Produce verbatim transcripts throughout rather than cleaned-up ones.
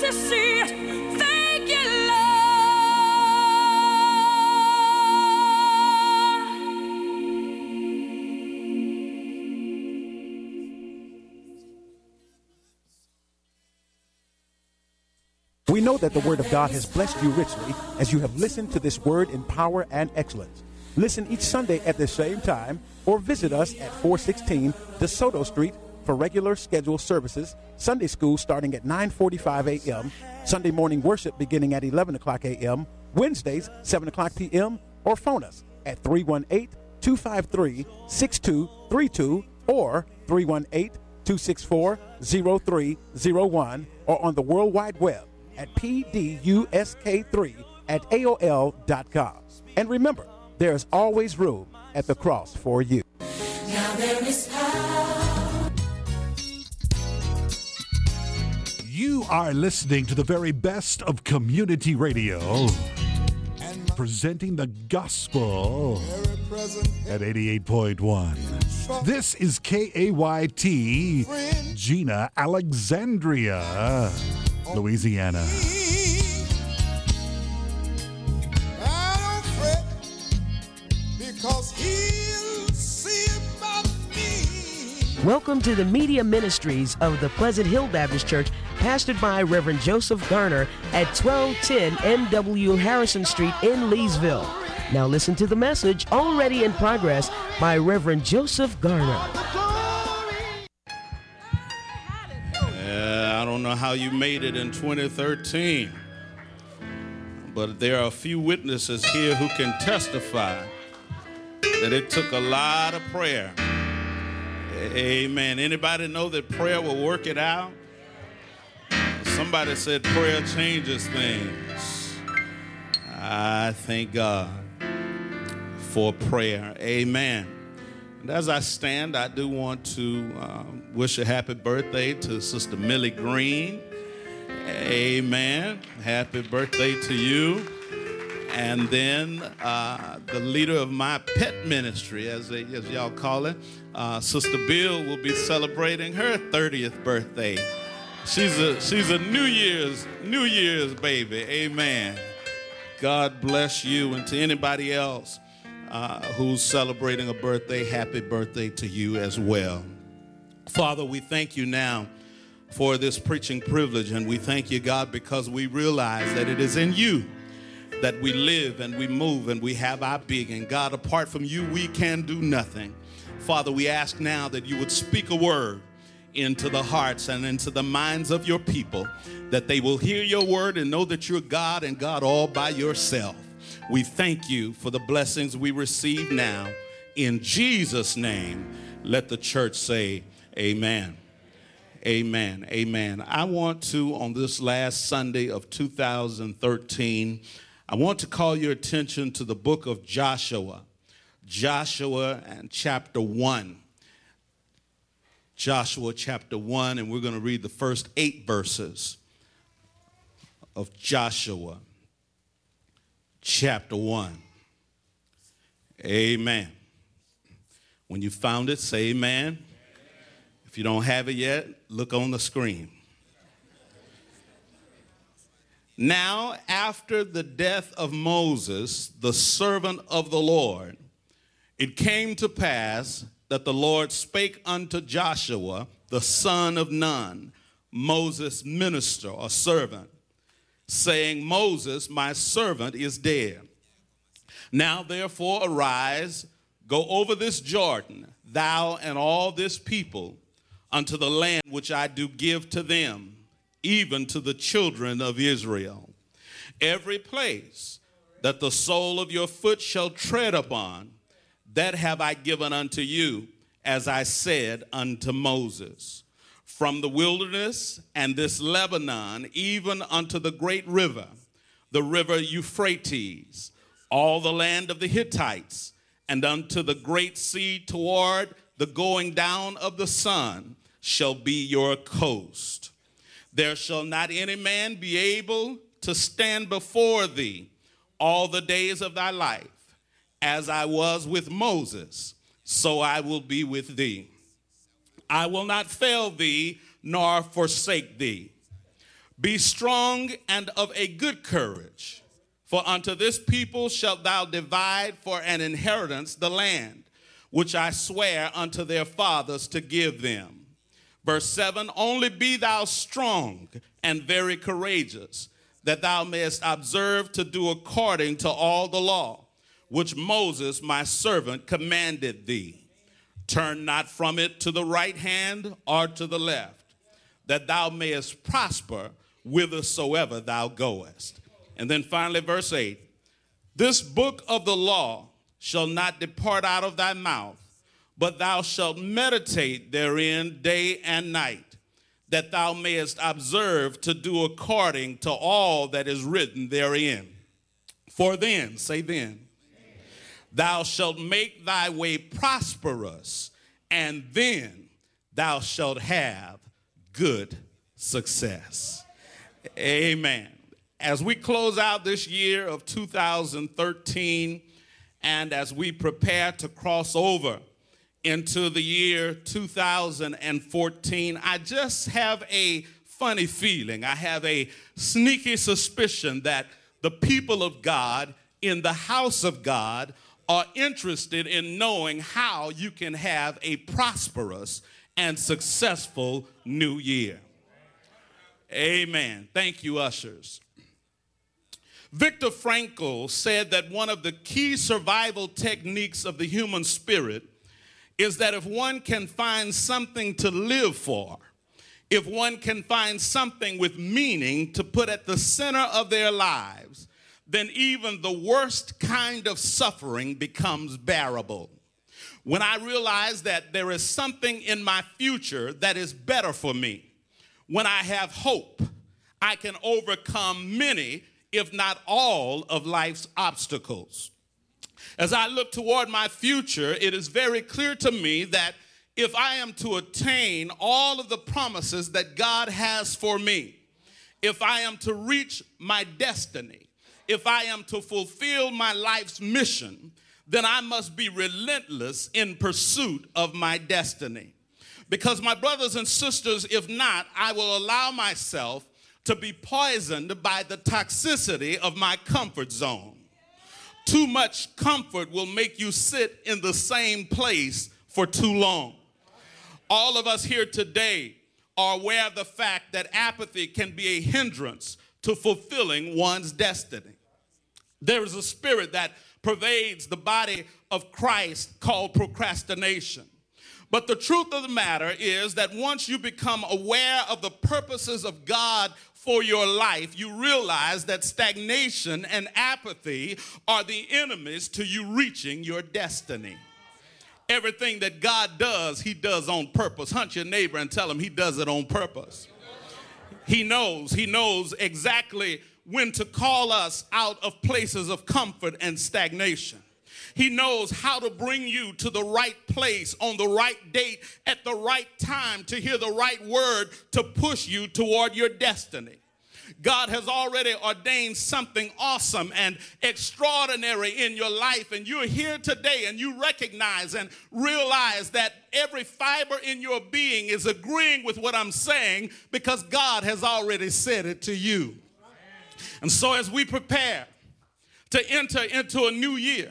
to see it. Thank you, Lord. We know that the Word of God has blessed you richly as you have listened to this word in power and excellence. Listen each Sunday at the same time or visit us at four sixteen DeSoto Street for regular scheduled services, Sunday school starting at nine forty-five a.m., Sunday morning worship beginning at eleven o'clock a.m., Wednesdays seven o'clock p.m., or phone us at three one eight, two five three, six two three two or three one eight, two six four, zero three zero one or on the World Wide Web at p d u s k three at a o l dot com. And remember, there is always room at the cross for you. Now there is power. You are listening to the very best of community radio, presenting the gospel at eighty-eight point one. This is K A Y T, Gina, Alexandria, Louisiana. I don't fret, because he'll see about me. Welcome to the media ministries of the Pleasant Hill Baptist Church, pastored by Reverend Joseph Garner at twelve ten N W Harrison Street in Leesville. Now listen to the message already in progress by Reverend Joseph Garner. Uh, I don't know how you made it in twenty thirteen, but there are a few witnesses here who can testify that it took a lot of prayer. Amen. Anybody know that prayer will work it out? Somebody said prayer changes things. I thank God for prayer. Amen. And as I stand, I do want to uh, wish a happy birthday to Sister Millie Green. Amen. Happy birthday to you. And then uh, the leader of my pet ministry, as, they, as y'all call it, uh, Sister Bill, will be celebrating her thirtieth birthday. She's a she's a New Year's New Year's baby. Amen. God bless you, and to anybody else uh, who's celebrating a birthday, happy birthday to you as well. Father, we thank you now for this preaching privilege, and we thank you, God, because we realize that it is in you that we live and we move and we have our being. And God, apart from you, we can do nothing. Father, we ask now that you would speak a word into the hearts and into the minds of your people, that they will hear your word and know that you're God and God all by yourself. We thank you for the blessings we receive now. In Jesus' name, let the church say amen. Amen. Amen. I want to, on this last Sunday of two thousand thirteen, I want to call your attention to the book of Joshua. Joshua and chapter one. Joshua chapter one, and we're going to read the first eight verses of Joshua chapter one. Amen. When you found it, say amen. If you don't have it yet, look on the screen. Now, after the death of Moses, the servant of the Lord, it came to pass that the Lord spake unto Joshua, the son of Nun, Moses' minister or servant, saying, Moses, my servant, is dead. Now, therefore, arise, go over this Jordan, thou and all this people, unto the land which I do give to them, even to the children of Israel. Every place that the sole of your foot shall tread upon, that have I given unto you, as I said unto Moses. From the wilderness and this Lebanon, even unto the great river, the river Euphrates, all the land of the Hittites, and unto the great sea toward the going down of the sun, shall be your coast. There shall not any man be able to stand before thee all the days of thy life. As I was with Moses, so I will be with thee. I will not fail thee, nor forsake thee. Be strong and of a good courage, for unto this people shalt thou divide for an inheritance the land, which I swear unto their fathers to give them. Verse seven, only be thou strong and very courageous, that thou mayest observe to do according to all the law, which Moses my servant commanded thee. Turn not from it to the right hand or to the left, that thou mayest prosper whithersoever thou goest. And then finally, verse eight, this book of the law shall not depart out of thy mouth, but thou shalt meditate therein day and night, that thou mayest observe to do according to all that is written therein. For then, say then, thou shalt make thy way prosperous, and then thou shalt have good success. Amen. As we close out this year of two thousand thirteen, and as we prepare to cross over into the year two thousand fourteen, I just have a funny feeling. I have a sneaky suspicion that the people of God in the house of God are interested in knowing how you can have a prosperous and successful new year. Amen. Thank you, ushers. Viktor Frankl said that one of the key survival techniques of the human spirit is that if one can find something to live for, if one can find something with meaning to put at the center of their lives, then even the worst kind of suffering becomes bearable. When I realize that there is something in my future that is better for me, when I have hope, I can overcome many, if not all, of life's obstacles. As I look toward my future, it is very clear to me that if I am to attain all of the promises that God has for me, if I am to reach my destiny, if I am to fulfill my life's mission, then I must be relentless in pursuit of my destiny. Because my brothers and sisters, if not, I will allow myself to be poisoned by the toxicity of my comfort zone. Too much comfort will make you sit in the same place for too long. All of us here today are aware of the fact that apathy can be a hindrance to fulfilling one's destiny. There is a spirit that pervades the body of Christ called procrastination. But the truth of the matter is that once you become aware of the purposes of God for your life, you realize that stagnation and apathy are the enemies to you reaching your destiny. Everything that God does, he does on purpose. Hunt your neighbor and tell him he does it on purpose. He knows, he knows exactly when to call us out of places of comfort and stagnation. He knows how to bring you to the right place on the right date at the right time to hear the right word to push you toward your destiny. God has already ordained something awesome and extraordinary in your life, and you're here today and you recognize and realize that every fiber in your being is agreeing with what I'm saying because God has already said it to you. And so as we prepare to enter into a new year,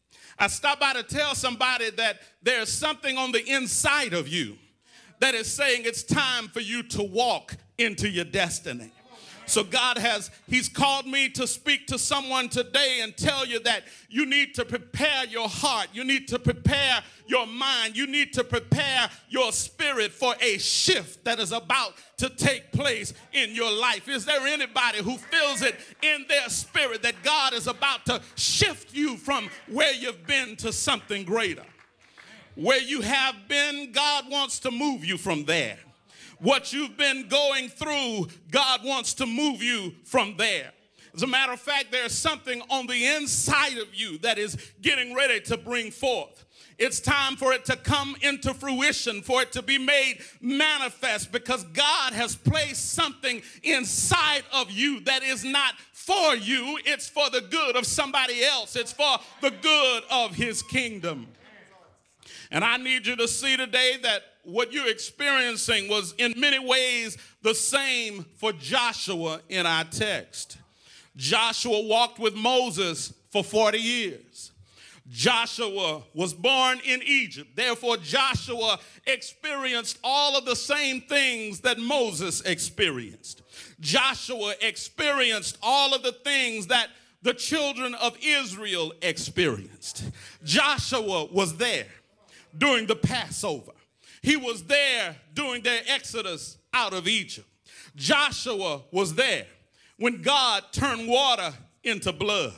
I stopped by to tell somebody that there's something on the inside of you that is saying it's time for you to walk into your destiny. So God has, he's called me to speak to someone today and tell you that you need to prepare your heart. You need to prepare your mind. You need to prepare your spirit for a shift that is about to take place in your life. Is there anybody who feels it in their spirit that God is about to shift you from where you've been to something greater? Where you have been, God wants to move you from there. What you've been going through, God wants to move you from there. As a matter of fact, there's something on the inside of you that is getting ready to bring forth. It's time for it to come into fruition, for it to be made manifest, because God has placed something inside of you that is not for you. It's for the good of somebody else. It's for the good of his kingdom. And I need you to see today that what you're experiencing was in many ways the same for Joshua in our text. Joshua walked with Moses for forty years. Joshua was born in Egypt. Therefore, Joshua experienced all of the same things that Moses experienced. Joshua experienced all of the things that the children of Israel experienced. Joshua was there during the Passover. He was there during their exodus out of Egypt. Joshua was there when God turned water into blood.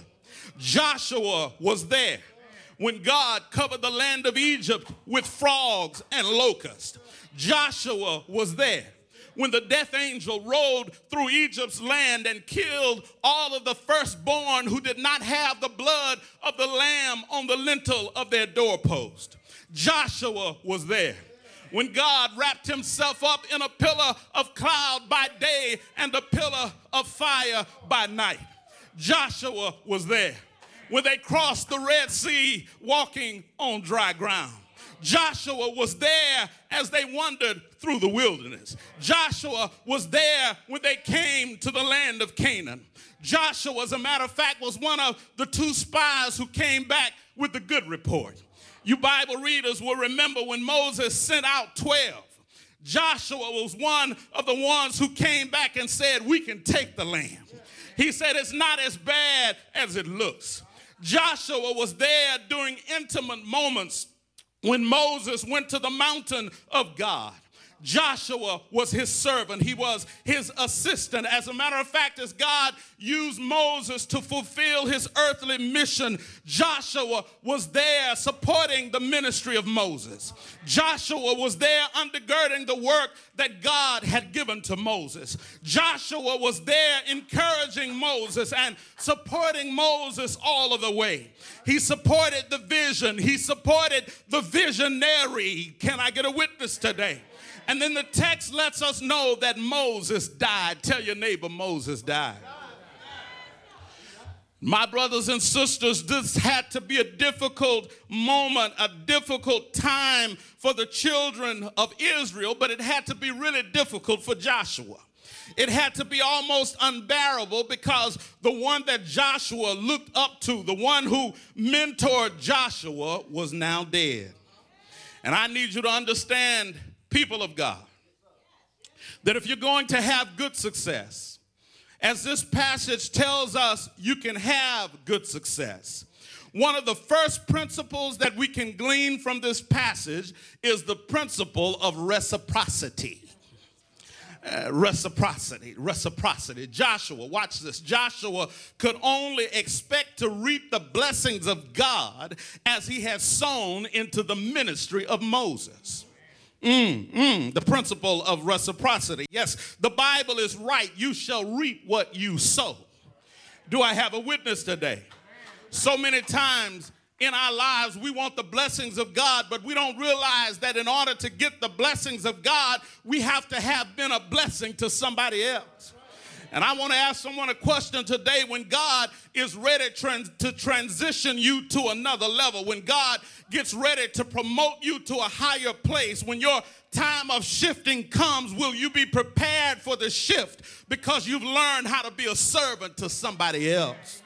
Joshua was there when God covered the land of Egypt with frogs and locusts. Joshua was there when the death angel rode through Egypt's land and killed all of the firstborn who did not have the blood of the lamb on the lintel of their doorpost. Joshua was there when God wrapped himself up in a pillar of cloud by day and a pillar of fire by night. Joshua was there when they crossed the Red Sea walking on dry ground. Joshua was there as they wandered through the wilderness. Joshua was there when they came to the land of Canaan. Joshua, as a matter of fact, was one of the two spies who came back with the good report. You Bible readers will remember when Moses sent out twelve. Joshua was one of the ones who came back and said, we can take the land. He said, it's not as bad as it looks. Joshua was there during intimate moments when Moses went to the mountain of God. Joshua was his servant. He was his assistant. As a matter of fact, as God used Moses to fulfill his earthly mission, Joshua was there supporting the ministry of Moses. Joshua was there undergirding the work that God had given to Moses. Joshua was there encouraging Moses and supporting Moses all of the way. He supported the vision. He supported the visionary. Can I get a witness today? And then the text lets us know that Moses died. Tell your neighbor, Moses died. My brothers and sisters, this had to be a difficult moment, a difficult time for the children of Israel, but it had to be really difficult for Joshua. It had to be almost unbearable because the one that Joshua looked up to, the one who mentored Joshua, was now dead. And I need you to understand, people of God, that if you're going to have good success, as this passage tells us, you can have good success. One of the first principles that we can glean from this passage is the principle of reciprocity. Uh, reciprocity, reciprocity. Joshua, watch this. Joshua could only expect to reap the blessings of God as he has sown into the ministry of Moses. Mm, mm, the principle of reciprocity. Yes, the Bible is right. You shall reap what you sow. Do I have a witness today? So many times in our lives, we want the blessings of God, but we don't realize that in order to get the blessings of God, we have to have been a blessing to somebody else. And I want to ask someone a question today. When God is ready trans- to transition you to another level, when God gets ready to promote you to a higher place, when your time of shifting comes, will you be prepared for the shift because you've learned how to be a servant to somebody else?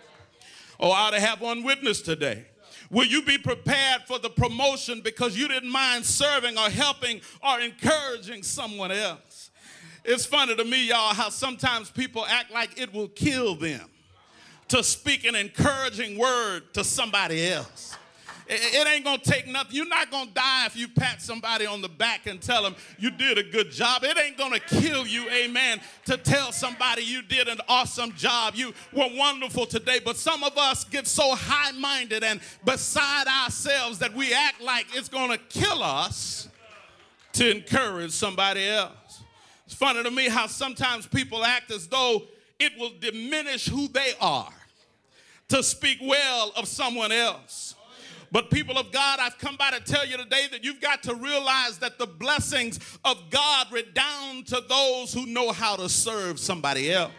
Oh, I ought to have one witness today. Will you be prepared for the promotion because you didn't mind serving or helping or encouraging someone else? It's funny to me, y'all, how sometimes people act like it will kill them to speak an encouraging word to somebody else. It, it ain't going to take nothing. You're not going to die if you pat somebody on the back and tell them you did a good job. It ain't going to kill you, amen, to tell somebody you did an awesome job. You were wonderful today. But some of us get so high-minded and beside ourselves that we act like it's going to kill us to encourage somebody else. It's funny to me how sometimes people act as though it will diminish who they are to speak well of someone else. But people of God, I've come by to tell you today that you've got to realize that the blessings of God redound to those who know how to serve somebody else.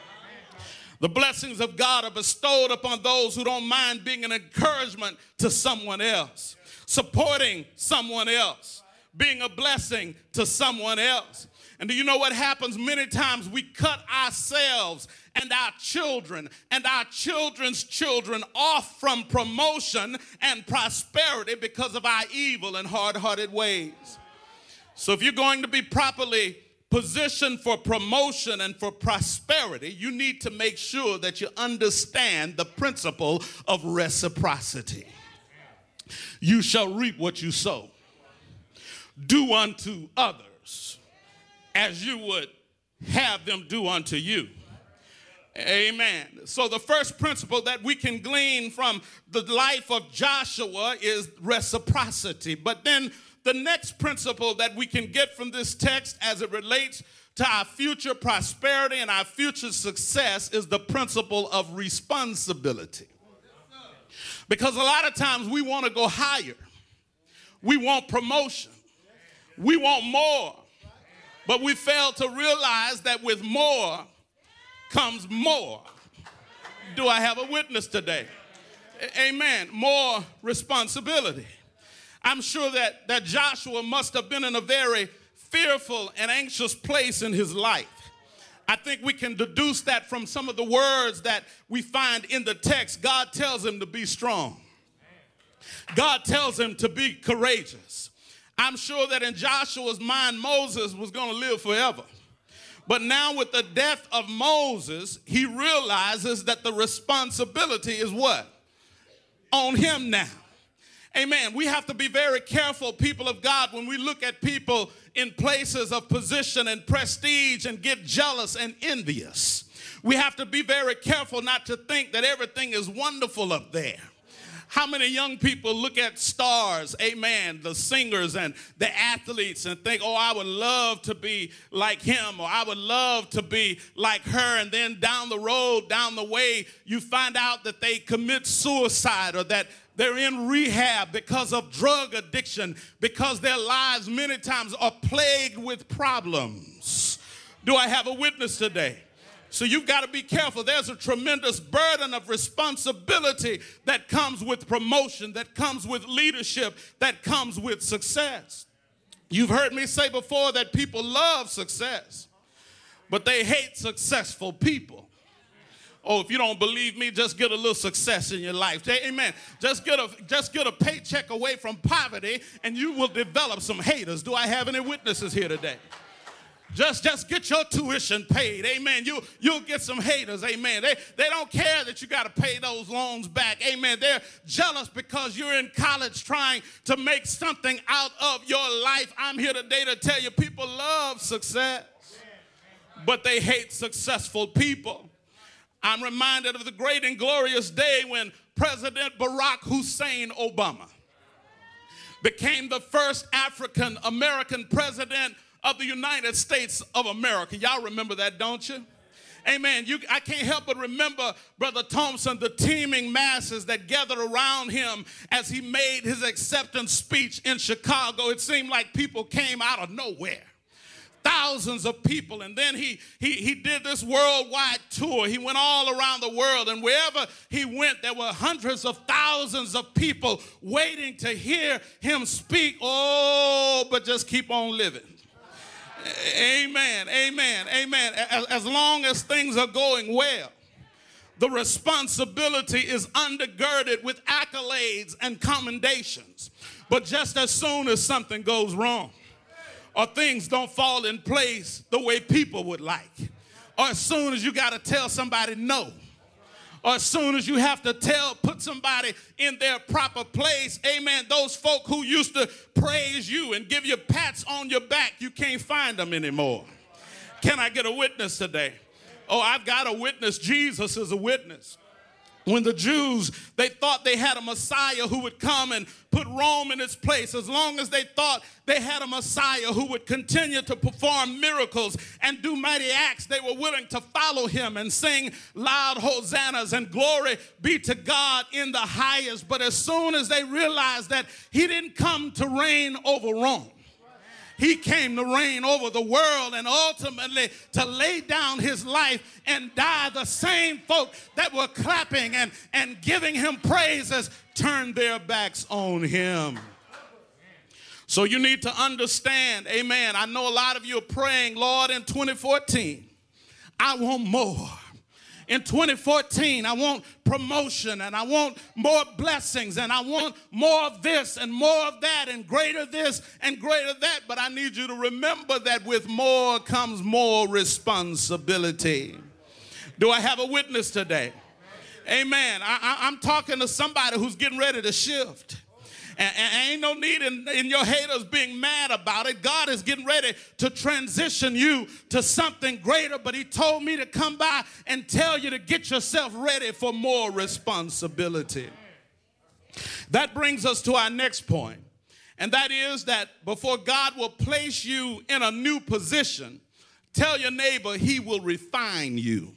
The blessings of God are bestowed upon those who don't mind being an encouragement to someone else, supporting someone else, being a blessing to someone else. And do you know what happens? Many times we cut ourselves and our children and our children's children off from promotion and prosperity because of our evil and hard-hearted ways. So if you're going to be properly positioned for promotion and for prosperity, you need to make sure that you understand the principle of reciprocity. You shall reap what you sow. Do unto others as you would have them do unto you. Amen. So the first principle that we can glean from the life of Joshua is reciprocity. But then the next principle that we can get from this text as it relates to our future prosperity and our future success is the principle of responsibility. Because a lot of times we want to go higher. We want promotion. We want more. But we fail to realize that with more comes more. Do I have a witness today? Amen. More responsibility. I'm sure that, that Joshua must have been in a very fearful and anxious place in his life. I think we can deduce that from some of the words that we find in the text. God tells him to be strong. God tells him to be courageous. I'm sure that in Joshua's mind, Moses was going to live forever. But now with the death of Moses, he realizes that the responsibility is what? On him now. Amen. We have to be very careful, people of God, when we look at people in places of position and prestige and get jealous and envious. We have to be very careful not to think that everything is wonderful up there. How many young people look at stars, amen, the singers and the athletes and think, oh, I would love to be like him, or I would love to be like her, and then down the road, down the way, you find out that they commit suicide or that they're in rehab because of drug addiction, because their lives many times are plagued with problems. Do I have a witness today? So you've got to be careful. There's a tremendous burden of responsibility that comes with promotion, that comes with leadership, that comes with success. You've heard me say before that people love success, but they hate successful people. Oh, if you don't believe me, just get a little success in your life. Amen. Just get a, just get a paycheck away from poverty and you will develop some haters. Do I have any witnesses here today? Just, just get your tuition paid, amen. You, you'll get some haters, amen. They, they don't care that you got to pay those loans back, amen. They're jealous because you're in college trying to make something out of your life. I'm here today to tell you people love success, but they hate successful people. I'm reminded of the great and glorious day when President Barack Hussein Obama became the first African American president of the United States of America. Y'all remember that, don't you? Amen. You, I can't help but remember, Brother Thompson, the teeming masses that gathered around him as he made his acceptance speech in Chicago. It seemed like people came out of nowhere. Thousands of people. And then he, he, he did this worldwide tour. He went all around the world. And wherever he went, there were hundreds of thousands of people waiting to hear him speak. Oh, but just keep on living. Amen, amen, amen. As, as long as things are going well, the responsibility is undergirded with accolades and commendations. But just as soon as something goes wrong, or things don't fall in place the way people would like, or as soon as you got to tell somebody no, or as soon as you have to tell, put somebody in their proper place, amen, those folk who used to praise you and give you pats on your back, you can't find them anymore. Can I get a witness today? Oh, I've got a witness. Jesus is a witness. When the Jews, they thought they had a Messiah who would come and put Rome in its place, as long as they thought they had a Messiah who would continue to perform miracles and do mighty acts, they were willing to follow him and sing loud hosannas and glory be to God in the highest. But as soon as they realized that he didn't come to reign over Rome, he came to reign over the world and ultimately to lay down his life and die, the same folk that were clapping and, and giving him praises turned their backs on him. So you need to understand, amen. I know a lot of you are praying, Lord, in twenty fourteen, I want more. In twenty fourteen, I want promotion and I want more blessings and I want more of this and more of that and greater this and greater that. But I need you to remember that with more comes more responsibility. Do I have a witness today? Amen. I, I, I'm talking to somebody who's getting ready to shift. And, and ain't no need in, in your haters being mad about it. God is getting ready to transition you to something greater, but he told me to come by and tell you to get yourself ready for more responsibility. That brings us to our next point, and that is that before God will place you in a new position, tell your neighbor he will refine you.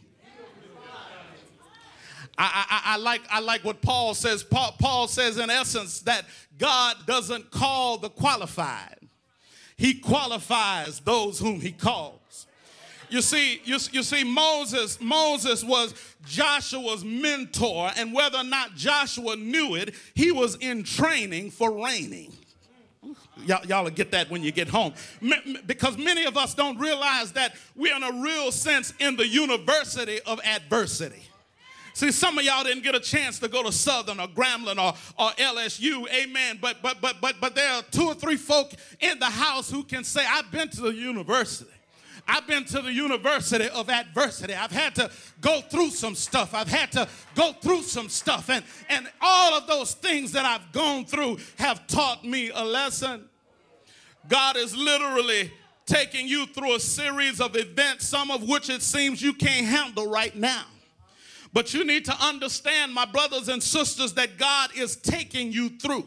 I, I, I, like, I like what Paul says. Paul, Paul says in essence that God doesn't call the qualified. He qualifies those whom he calls. You see, you, you see, Moses, Moses was Joshua's mentor, and whether or not Joshua knew it, he was in training for reigning. Y'all, y'all will get that when you get home. Because many of us don't realize that we're in a real sense in the university of adversity. See, some of y'all didn't get a chance to go to Southern or Grambling or, or L S U, amen. But, but, but, but, but there are two or three folk in the house who can say, I've been to the university. I've been to the university of adversity. I've had to go through some stuff. I've had to go through some stuff. And, and all of those things that I've gone through have taught me a lesson. God is literally taking you through a series of events, some of which it seems you can't handle right now. But you need to understand, my brothers and sisters, that God is taking you through.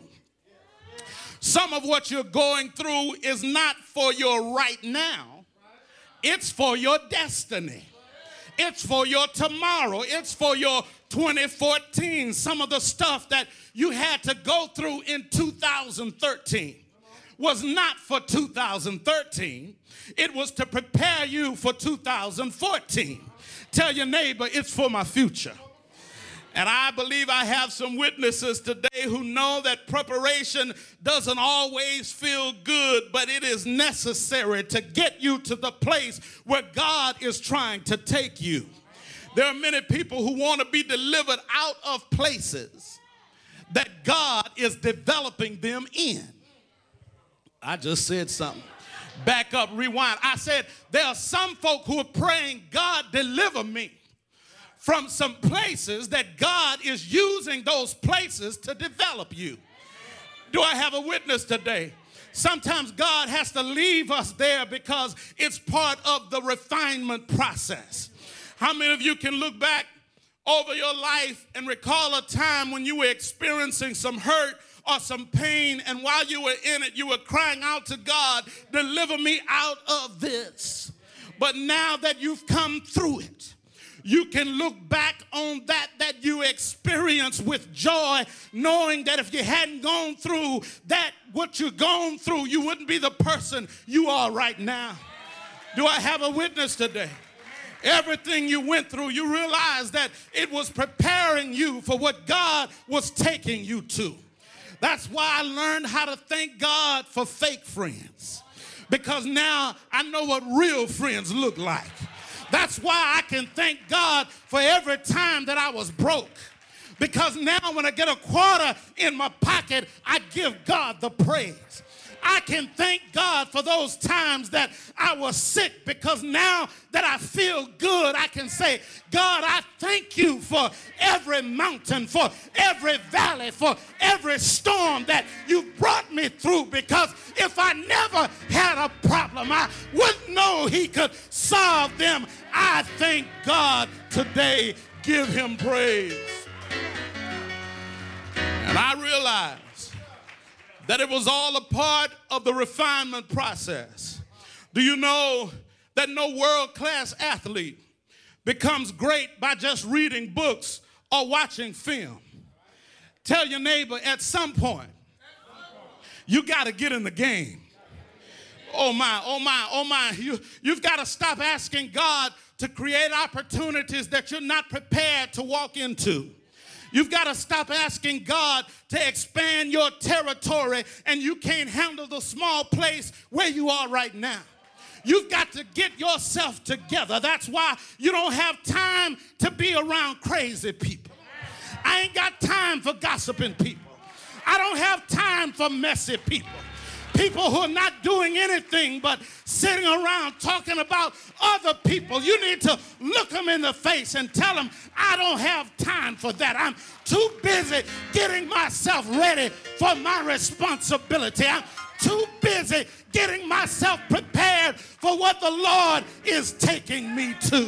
Some of what you're going through is not for your right now. It's for your destiny. It's for your tomorrow. It's for your twenty fourteen. Some of the stuff that you had to go through in two thousand thirteen was not for two thousand thirteen. It was to prepare you for two thousand fourteen. Tell your neighbor, it's for my future. And I believe I have some witnesses today who know that preparation doesn't always feel good, but it is necessary to get you to the place where God is trying to take you. There are many people who want to be delivered out of places that God is developing them in. I just said something. Back up, rewind. I said there are some folk who are praying, God, deliver me from some places that God is using those places to develop you. Do I have a witness today? Sometimes God has to leave us there because it's part of the refinement process. How many of you can look back over your life and recall a time when you were experiencing some hurt or some pain, and while you were in it, you were crying out to God, deliver me out of this. But now that you've come through it, you can look back on that that you experienced with joy, knowing that if you hadn't gone through that, what you've gone through, you wouldn't be the person you are right now. Do I have a witness today? Everything you went through, you realize that it was preparing you for what God was taking you to. That's why I learned how to thank God for fake friends, because now I know what real friends look like. That's why I can thank God for every time that I was broke, because now when I get a quarter in my pocket, I give God the praise. I can thank God for those times that I was sick, because now that I feel good, I can say, God, I thank you for every mountain, for every valley, for every storm that you brought me through, because if I never had a problem, I wouldn't know he could solve them. I thank God today. Give him praise. And I realize that it was all a part of the refinement process. Do you know that no world-class athlete becomes great by just reading books or watching film? Tell your neighbor, at some point, you got to get in the game. Oh my, oh my, oh my. You, you've got to stop asking God to create opportunities that you're not prepared to walk into. You've got to stop asking God to expand your territory, and you can't handle the small place where you are right now. You've got to get yourself together. That's why you don't have time to be around crazy people. I ain't got time for gossiping people. I don't have time for messy people. People who are not doing anything but sitting around talking about other people. You need to look them in the face and tell them, I don't have time for that. I'm too busy getting myself ready for my responsibility. I'm too busy getting myself prepared for what the Lord is taking me to.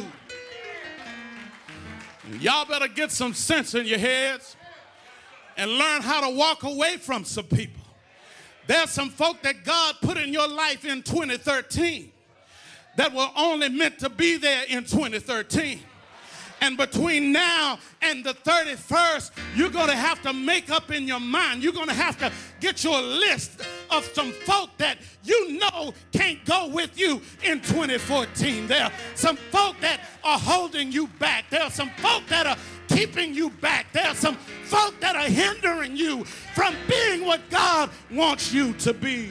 Y'all better get some sense in your heads and learn how to walk away from some people. There's some folk that God put in your life in twenty thirteen that were only meant to be there in twenty thirteen. And between now and the thirty-first, you're going to have to make up in your mind. You're going to have to get your list of some folk that you know can't go with you in twenty fourteen. There are some folk that are holding you back. There are some folk that are keeping you back. There are some folk that are hindering you from being what God wants you to be.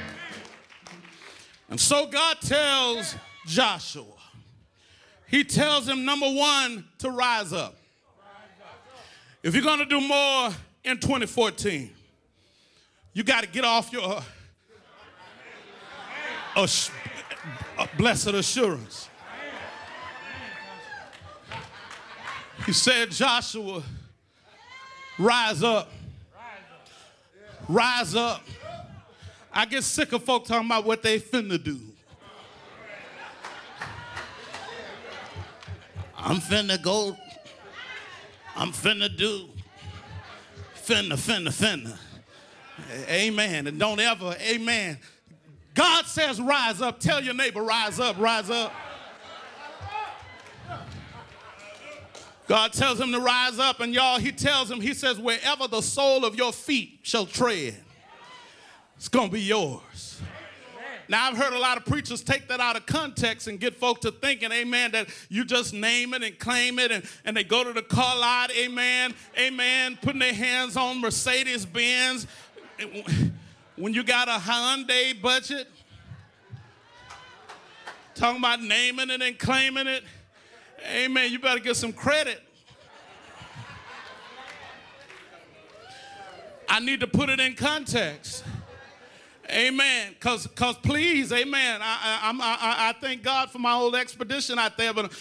And so God tells Joshua, he tells him, number one, to rise up. If you're going to do more in twenty fourteen, you got to get off your uh, uh, blessed assurance. He said, Joshua, rise up. Rise up. I get sick of folk talking about what they finna do. I'm finna go. I'm finna do. Finna, finna, finna. Amen. And don't ever, amen. God says rise up. Tell your neighbor, rise up, rise up. God tells him to rise up, and y'all, he tells him, he says, wherever the sole of your feet shall tread, it's going to be yours. Now, I've heard a lot of preachers take that out of context and get folk to thinking, amen, that you just name it and claim it, and, and they go to the car lot, amen, amen, putting their hands on Mercedes-Benz. When you got a Hyundai budget, talking about naming it and claiming it, amen, you better get some credit. I need to put it in context. Amen. Because, because please, amen, I, I, I'm, I, I thank God for my old expedition out there, but